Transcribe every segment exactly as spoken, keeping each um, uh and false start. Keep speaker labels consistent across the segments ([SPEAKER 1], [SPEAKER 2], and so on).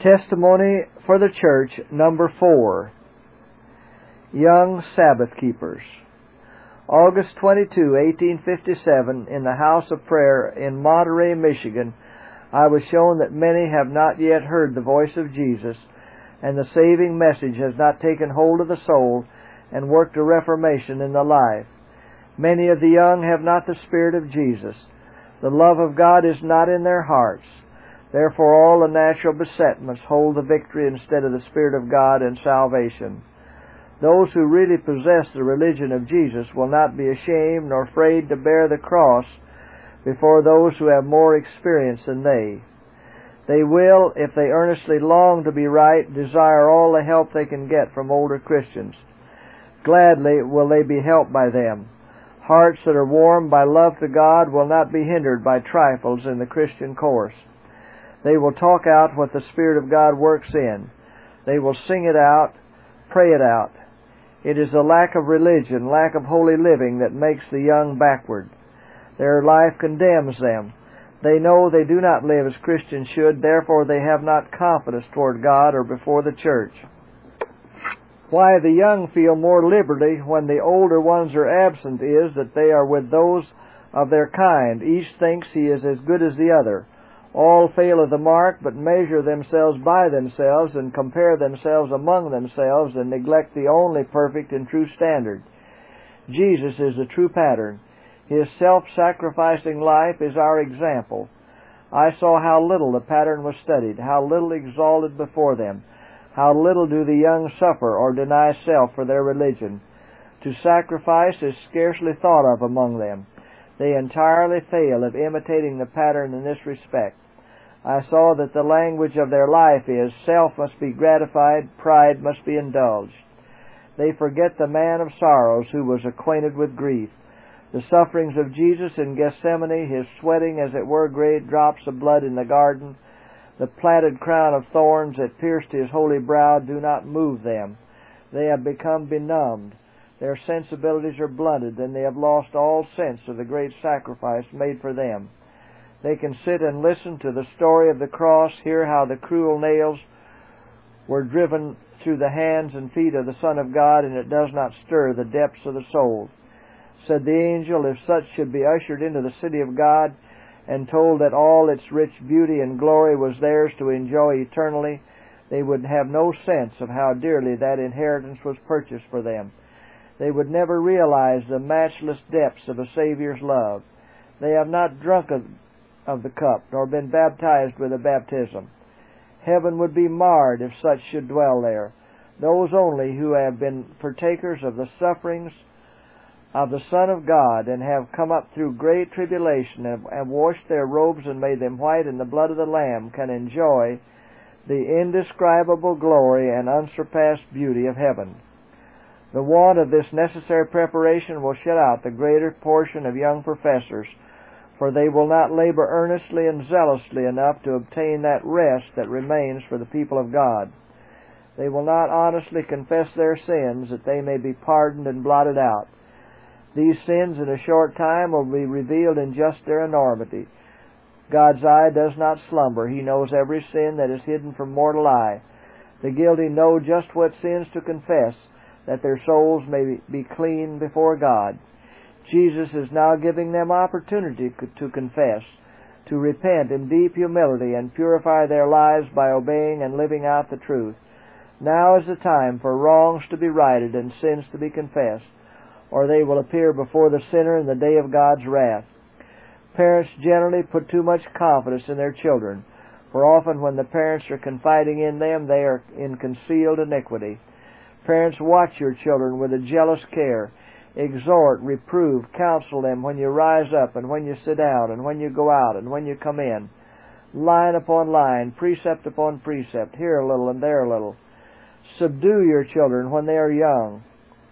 [SPEAKER 1] Testimony for the Church, number four. Young Sabbath Keepers. August twenty-second, eighteen fifty-seven, in the House of Prayer in Monterey, Michigan, I was shown that many have not yet heard the voice of Jesus, and the saving message has not taken hold of the soul and worked a reformation in the life. Many of the young have not the Spirit of Jesus. The love of God is not in their hearts. Therefore all the natural besetments hold the victory instead of the Spirit of God and salvation. Those who really possess the religion of Jesus will not be ashamed nor afraid to bear the cross before those who have more experience than they. They will, if they earnestly long to be right, desire all the help they can get from older Christians. Gladly will they be helped by them. Hearts that are warmed by love to God will not be hindered by trifles in the Christian course. They will talk out what the Spirit of God works in. They will sing it out, pray it out. It is the lack of religion, lack of holy living that makes the young backward. Their life condemns them. They know they do not live as Christians should, therefore they have not confidence toward God or before the church. Why the young feel more liberty when the older ones are absent is that they are with those of their kind. Each thinks he is as good as the other. All fail of the mark, but measure themselves by themselves and compare themselves among themselves and neglect the only perfect and true standard. Jesus is the true pattern. His self-sacrificing life is our example. I saw how little the pattern was studied, how little exalted before them, how little do the young suffer or deny self for their religion. To sacrifice is scarcely thought of among them. They entirely fail of imitating the pattern in this respect. I saw that the language of their life is, self must be gratified, pride must be indulged. They forget the man of sorrows who was acquainted with grief. The sufferings of Jesus in Gethsemane, his sweating as it were great drops of blood in the garden, the plaited crown of thorns that pierced his holy brow do not move them. They have become benumbed. Their sensibilities are blunted, and they have lost all sense of the great sacrifice made for them. They can sit and listen to the story of the cross, hear how the cruel nails were driven through the hands and feet of the Son of God, and it does not stir the depths of the soul. Said the angel, if such should be ushered into the city of God and told that all its rich beauty and glory was theirs to enjoy eternally, they would have no sense of how dearly that inheritance was purchased for them. They would never realize the matchless depths of a Savior's love. They have not drunk of, of the cup, nor been baptized with a baptism. Heaven would be marred if such should dwell there. Those only who have been partakers of the sufferings of the Son of God and have come up through great tribulation and have washed their robes and made them white in the blood of the Lamb can enjoy the indescribable glory and unsurpassed beauty of heaven. The want of this necessary preparation will shut out the greater portion of young professors, for they will not labor earnestly and zealously enough to obtain that rest that remains for the people of God. They will not honestly confess their sins that they may be pardoned and blotted out. These sins in a short time will be revealed in just their enormity. God's eye does not slumber. He knows every sin that is hidden from mortal eye. The guilty know just what sins to confess, that their souls may be clean before God. Jesus is now giving them opportunity to confess, to repent in deep humility and purify their lives by obeying and living out the truth. Now is the time for wrongs to be righted and sins to be confessed, or they will appear before the sinner in the day of God's wrath. Parents generally put too much confidence in their children, for often when the parents are confiding in them, they are in concealed iniquity. Parents, watch your children with a jealous care. Exhort, reprove, counsel them when you rise up and when you sit down and when you go out and when you come in. Line upon line, precept upon precept, here a little and there a little. Subdue your children when they are young.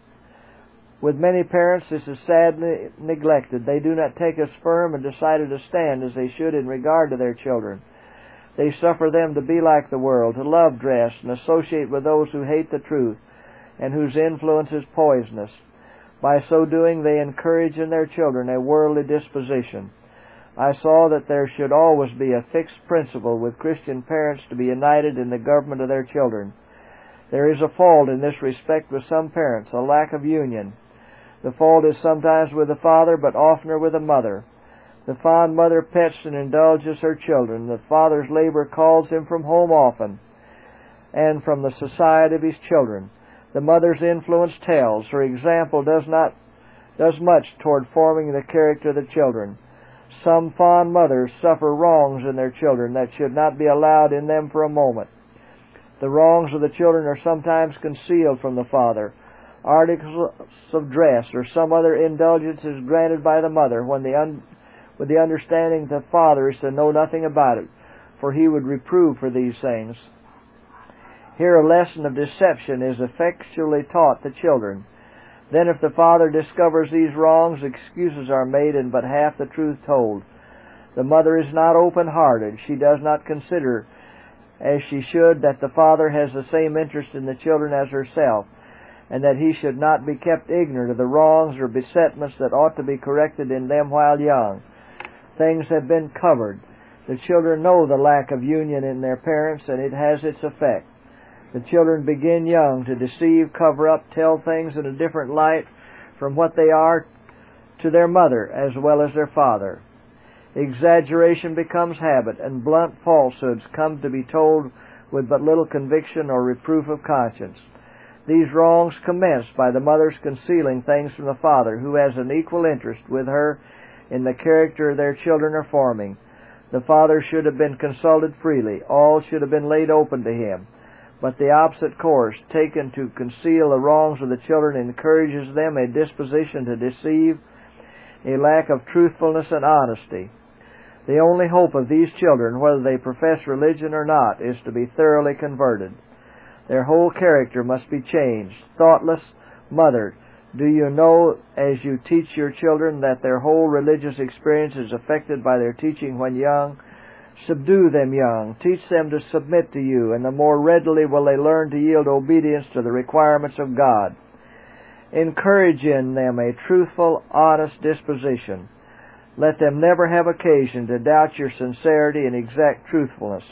[SPEAKER 1] With many parents this is sadly neglected. They do not take as firm and decided a stand as they should in regard to their children. They suffer them to be like the world, to love dress and associate with those who hate the truth and whose influence is poisonous. By so doing, they encourage in their children a worldly disposition. I saw that there should always be a fixed principle with Christian parents to be united in the government of their children. There is a fault in this respect with some parents, a lack of union. The fault is sometimes with the father, but oftener with the mother. The fond mother pets and indulges her children. The father's labor calls him from home often and from the society of his children. The mother's influence tells. Her example does not does much toward forming the character of the children. Some fond mothers suffer wrongs in their children that should not be allowed in them for a moment. The wrongs of the children are sometimes concealed from the father. Articles of dress or some other indulgence is granted by the mother when the un- with the understanding that the father is to know nothing about it, for he would reprove for these things. Here a lesson of deception is effectually taught the children. Then if the father discovers these wrongs, excuses are made and but half the truth told. The mother is not open-hearted. She does not consider, as she should, that the father has the same interest in the children as herself, and that he should not be kept ignorant of the wrongs or besetments that ought to be corrected in them while young. Things have been covered. The children know the lack of union in their parents, and it has its effect. The children begin young to deceive, cover up, tell things in a different light from what they are to their mother as well as their father. Exaggeration becomes habit, and blunt falsehoods come to be told with but little conviction or reproof of conscience. These wrongs commence by the mother's concealing things from the father, who has an equal interest with her in the character their children are forming. The father should have been consulted freely. All should have been laid open to him. But the opposite course, taken to conceal the wrongs of the children, encourages them a disposition to deceive, a lack of truthfulness and honesty. The only hope of these children, whether they profess religion or not, is to be thoroughly converted. Their whole character must be changed. Thoughtless mother, do you know as you teach your children that their whole religious experience is affected by their teaching when young? Subdue them young. Teach them to submit to you, and the more readily will they learn to yield obedience to the requirements of God. Encourage in them a truthful, honest disposition. Let them never have occasion to doubt your sincerity and exact truthfulness.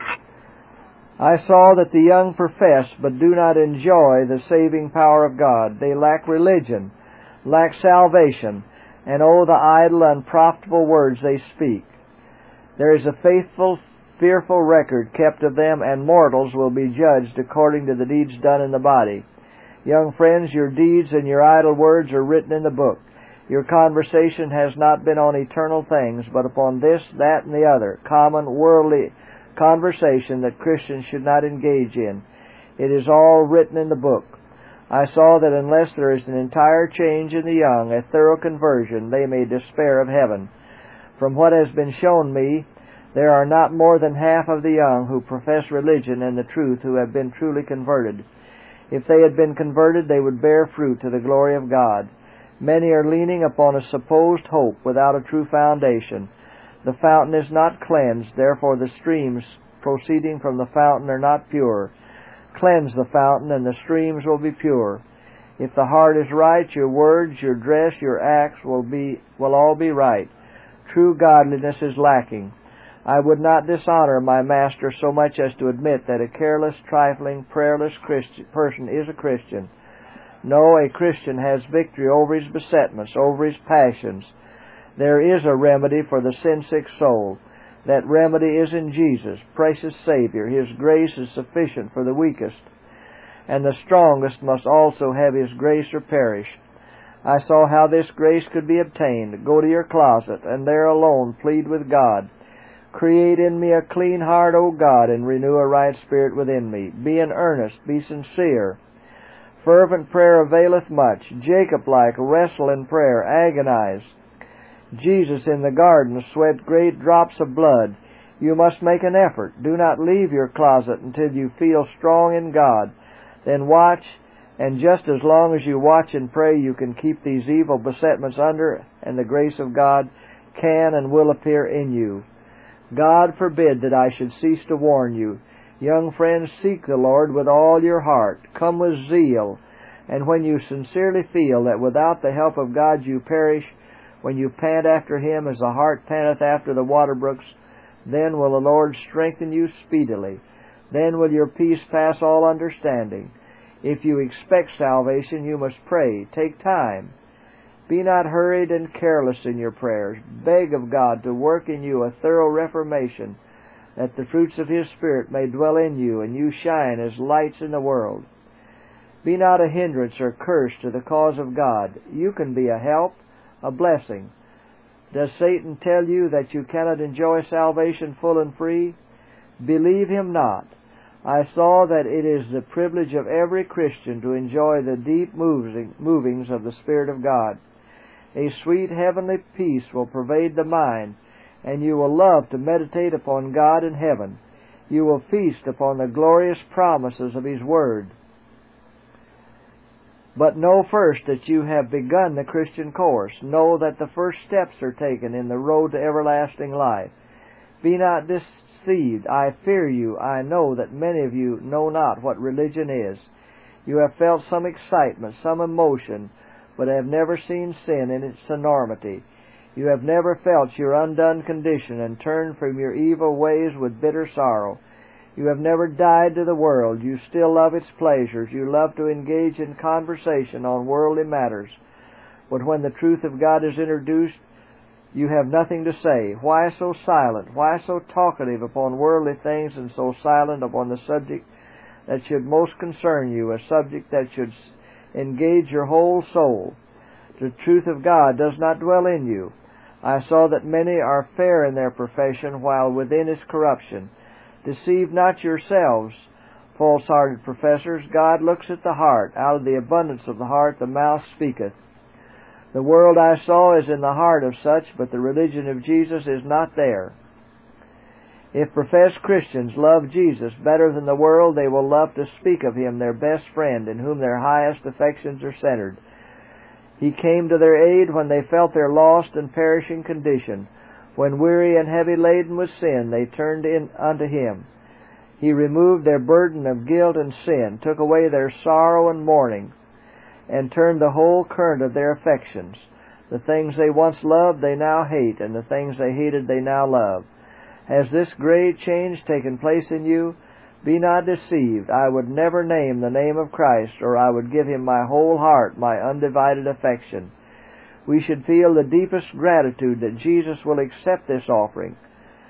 [SPEAKER 1] I saw that the young profess but do not enjoy the saving power of God. They lack religion, lack salvation, and owe the idle, unprofitable words they speak. There is a faithful, fearful record kept of them, and mortals will be judged according to the deeds done in the body. Young friends, your deeds and your idle words are written in the book. Your conversation has not been on eternal things, but upon this, that, and the other, common, worldly conversation that Christians should not engage in. It is all written in the book. I saw that unless there is an entire change in the young, a thorough conversion, they may despair of heaven. From what has been shown me, there are not more than half of the young who profess religion and the truth who have been truly converted. If they had been converted, they would bear fruit to the glory of God. Many are leaning upon a supposed hope without a true foundation. The fountain is not cleansed, therefore the streams proceeding from the fountain are not pure. Cleanse the fountain, and the streams will be pure. If the heart is right, your words, your dress, your acts will be will all be right. True godliness is lacking. I would not dishonor my master so much as to admit that a careless, trifling, prayerless Christian person is a Christian. No, a Christian has victory over his besetments, over his passions. There is a remedy for the sin-sick soul. That remedy is in Jesus, precious Savior. His grace is sufficient for the weakest, and the strongest must also have His grace or perish. I saw how this grace could be obtained. Go to your closet, and there alone plead with God. Create in me a clean heart, O God, and renew a right spirit within me. Be in earnest, be sincere. Fervent prayer availeth much. Jacob-like, wrestle in prayer, agonize. Jesus in the garden sweat great drops of blood. You must make an effort. Do not leave your closet until you feel strong in God. Then watch, and just as long as you watch and pray, you can keep these evil besetments under, and the grace of God can and will appear in you. God forbid that I should cease to warn you. Young friends, seek the Lord with all your heart. Come with zeal. And when you sincerely feel that without the help of God you perish, When you pant after him as the hart panteth after the water brooks, then will the Lord strengthen you speedily. Then will your peace pass all understanding. If you expect salvation, you must pray. Take time. Be not hurried and careless in your prayers. Beg of God to work in you a thorough reformation, that the fruits of His Spirit may dwell in you, and you shine as lights in the world. Be not a hindrance or curse to the cause of God. You can be a help, a blessing. Does Satan tell you that you cannot enjoy salvation full and free? Believe him not. I saw that it is the privilege of every Christian to enjoy the deep movings of the Spirit of God. A sweet heavenly peace will pervade the mind, and you will love to meditate upon God in heaven. You will feast upon the glorious promises of His Word. But know first that you have begun the Christian course. Know that the first steps are taken in the road to everlasting life. Be not deceived. I fear you. I know that many of you know not what religion is. You have felt some excitement, some emotion, but have never seen sin in its enormity. You have never felt your undone condition and turned from your evil ways with bitter sorrow. You have never died to the world. You still love its pleasures. You love to engage in conversation on worldly matters. But when the truth of God is introduced, you have nothing to say. Why so silent? Why so talkative upon worldly things and so silent upon the subject that should most concern you, a subject that should engage your whole soul? The truth of God does not dwell in you. I saw that many are fair in their profession, while within is corruption. Deceive not yourselves, false-hearted professors. God looks at the heart. Out of the abundance of the heart the mouth speaketh. The world I saw is in the heart of such, but the religion of Jesus is not there. If professed Christians love Jesus better than the world, they will love to speak of Him, their best friend, in whom their highest affections are centered. He came to their aid when they felt their lost and perishing condition. When weary and heavy laden with sin, they turned in unto Him. He removed their burden of guilt and sin, took away their sorrow and mourning, and turned the whole current of their affections. The things they once loved they now hate, and the things they hated they now love. Has this great change taken place in you? Be not deceived. I would never name the name of Christ, or I would give Him my whole heart, my undivided affection. We should feel the deepest gratitude that Jesus will accept this offering.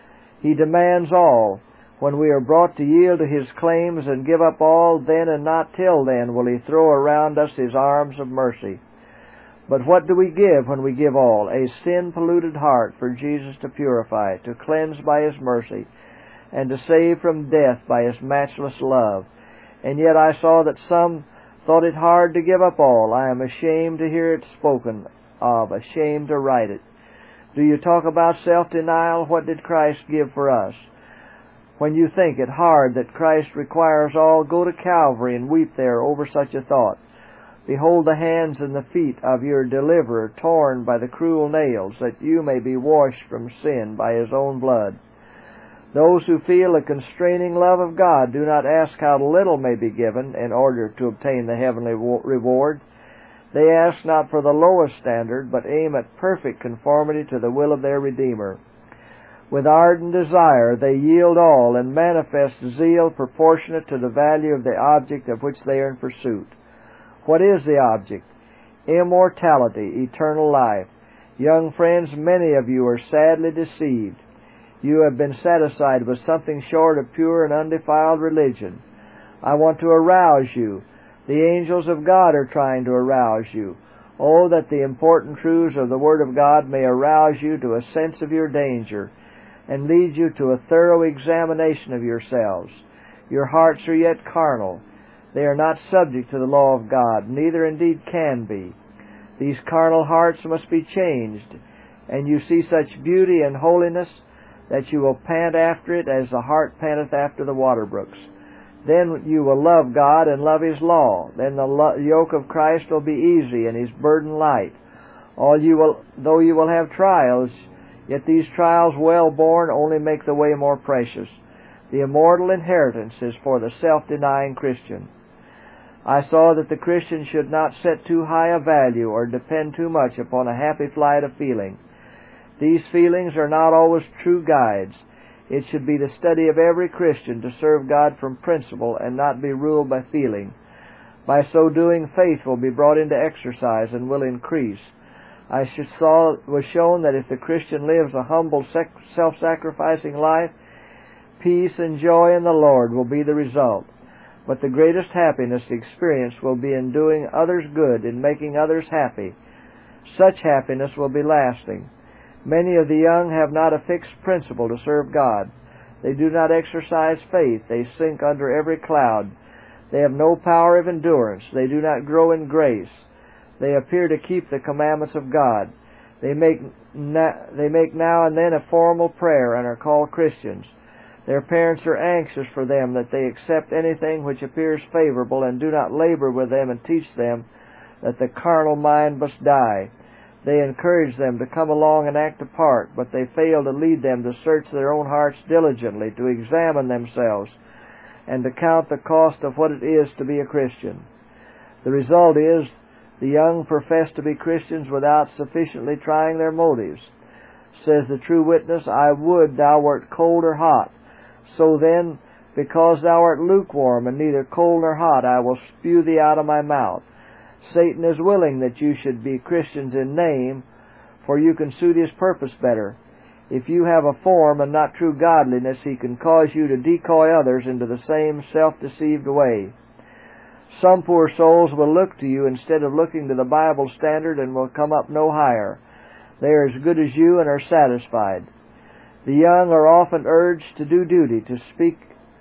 [SPEAKER 1] He demands all. When we are brought to yield to His claims and give up all, then and not till then will He throw around us His arms of mercy. But what do we give when we give all? A sin-polluted heart for Jesus to purify, to cleanse by His mercy, and to save from death by His matchless love. And yet I saw that some thought it hard to give up all. I am ashamed to hear it spoken of, ashamed to write it. Do you talk about self-denial? What did Christ give for us? When you think it hard that Christ requires all, go to Calvary and weep there over such a thought. Behold the hands and the feet of your deliverer torn by the cruel nails, that you may be washed from sin by His own blood. Those who feel a constraining love of God do not ask how little may be given in order to obtain the heavenly reward. They ask not for the lowest standard, but aim at perfect conformity to the will of their Redeemer. With ardent desire they yield all and manifest zeal proportionate to the value of the object of which they are in pursuit. What is the object? Immortality, eternal life. Young friends, many of you are sadly deceived. You have been satisfied with something short of pure and undefiled religion. I want to arouse you. The angels of God are trying to arouse you. Oh, that the important truths of the Word of God may arouse you to a sense of your danger, and lead you to a thorough examination of yourselves. Your hearts are yet carnal. They are not subject to the law of God, neither indeed can be. These carnal hearts must be changed, and you see such beauty and holiness that you will pant after it as the hart panteth after the water brooks. Then you will love God and love His law. Then the lo- yoke of Christ will be easy and His burden light. All you will, though you will have trials, yet these trials well borne only make the way more precious. The immortal inheritance is for the self-denying Christian. I saw that the Christian should not set too high a value or depend too much upon a happy flight of feeling. These feelings are not always true guides. It should be the study of every Christian to serve God from principle and not be ruled by feeling. By so doing, faith will be brought into exercise and will increase. I saw was shown that if the Christian lives a humble, self-sacrificing life, peace and joy in the Lord will be the result. But the greatest happiness experienced will be in doing others good, in making others happy. Such happiness will be lasting. Many of the young have not a fixed principle to serve God. They do not exercise faith. They sink under every cloud. They have no power of endurance. They do not grow in grace. They appear to keep the commandments of God. They make, na- they make now and then a formal prayer and are called Christians. Their parents are anxious for them that they accept anything which appears favorable and do not labor with them and teach them that the carnal mind must die. They encourage them to come along and act a part, but they fail to lead them to search their own hearts diligently, to examine themselves, and to count the cost of what it is to be a Christian. The result is the young profess to be Christians without sufficiently trying their motives. Says the true witness, I would thou wert cold or hot. So then, because thou art lukewarm and neither cold nor hot, I will spew thee out of my mouth. Satan is willing that you should be Christians in name, for you can suit his purpose better. If you have a form and not true godliness, he can cause you to decoy others into the same self-deceived way. Some poor souls will look to you instead of looking to the Bible standard and will come up no higher. They are as good as you and are satisfied. The young are often urged to do duty, to speak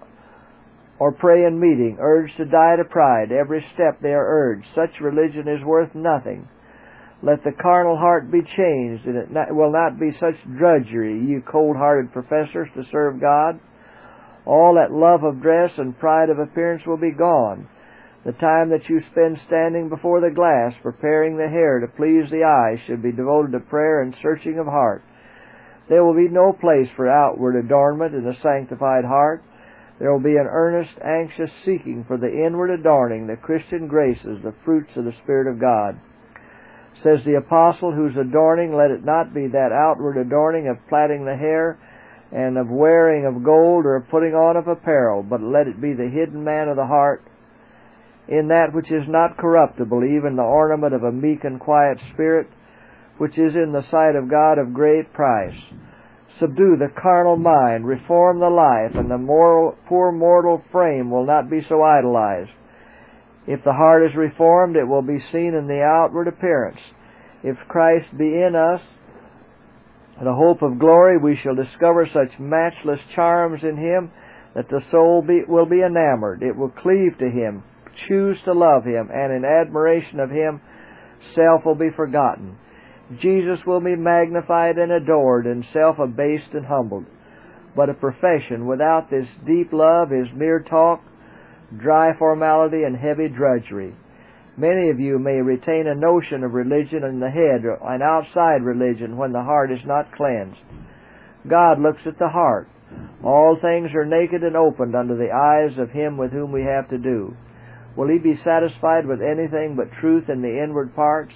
[SPEAKER 1] or pray in meeting, urged to die to pride. Every step they are urged. Such religion is worth nothing. Let the carnal heart be changed, and it not, will not be such drudgery, you cold-hearted professors, to serve God. All that love of dress and pride of appearance will be gone. The time that you spend standing before the glass, preparing the hair to please the eyes, should be devoted to prayer and searching of heart. There will be no place for outward adornment in the sanctified heart. There will be an earnest, anxious seeking for the inward adorning, the Christian graces, the fruits of the Spirit of God. Says the apostle, whose adorning, let it not be that outward adorning of plaiting the hair and of wearing of gold or of putting on of apparel, but let it be the hidden man of the heart, in that which is not corruptible, even the ornament of a meek and quiet spirit, which is in the sight of God of great price. Subdue the carnal mind, reform the life, and the moral, poor mortal frame will not be so idolized. If the heart is reformed, it will be seen in the outward appearance. If Christ be in us, the hope of glory, we shall discover such matchless charms in Him that the soul be, will be enamored. It will cleave to Him, choose to love Him, and in admiration of Him, self will be forgotten. Jesus will be magnified and adored, and self abased and humbled. But a profession without this deep love is mere talk, dry formality, and heavy drudgery. Many of you may retain a notion of religion in the head, an outside religion, when the heart is not cleansed. God looks at the heart. All things are naked and opened under the eyes of Him with whom we have to do. Will He be satisfied with anything but truth in the inward parts?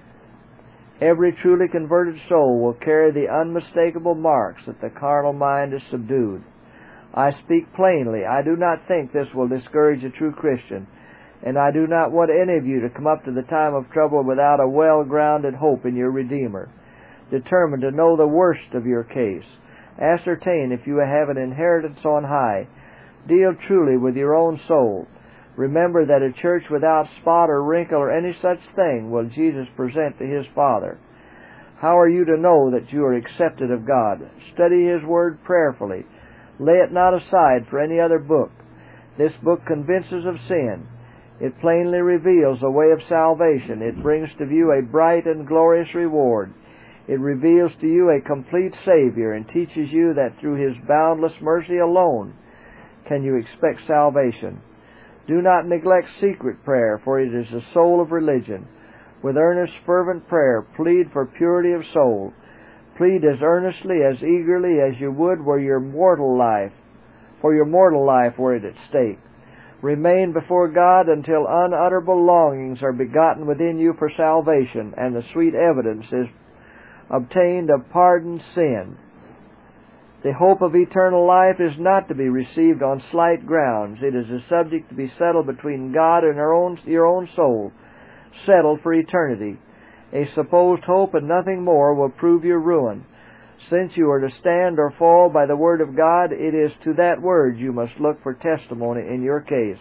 [SPEAKER 1] Every truly converted soul will carry the unmistakable marks that the carnal mind is subdued. I speak plainly. I do not think this will discourage a true Christian, and I do not want any of you to come up to the time of trouble without a well-grounded hope in your Redeemer. Determined to know the worst of your case. Ascertain if you have an inheritance on high. Deal truly with your own soul. Remember that a church without spot or wrinkle or any such thing will Jesus present to His Father. How are you to know that you are accepted of God? Study His Word prayerfully. Lay it not aside for any other book. This book convinces of sin. It plainly reveals the way of salvation. It brings to view a bright and glorious reward. It reveals to you a complete Savior and teaches you that through His boundless mercy alone can you expect salvation. Do not neglect secret prayer, for it is the soul of religion. With earnest, fervent prayer, plead for purity of soul. Plead as earnestly, as eagerly as you would were your mortal life, for your mortal life were it at stake. Remain before God until unutterable longings are begotten within you for salvation, and the sweet evidence is obtained of pardoned sin. The hope of eternal life is not to be received on slight grounds. It is a subject to be settled between God and your own, your own soul, settled for eternity. A supposed hope and nothing more will prove your ruin. Since you are to stand or fall by the Word of God, it is to that Word you must look for testimony in your case.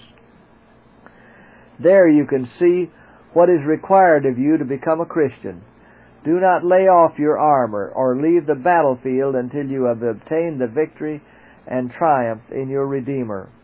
[SPEAKER 1] There you can see what is required of you to become a Christian. Do not lay off your armor or leave the battlefield until you have obtained the victory and triumph in your Redeemer.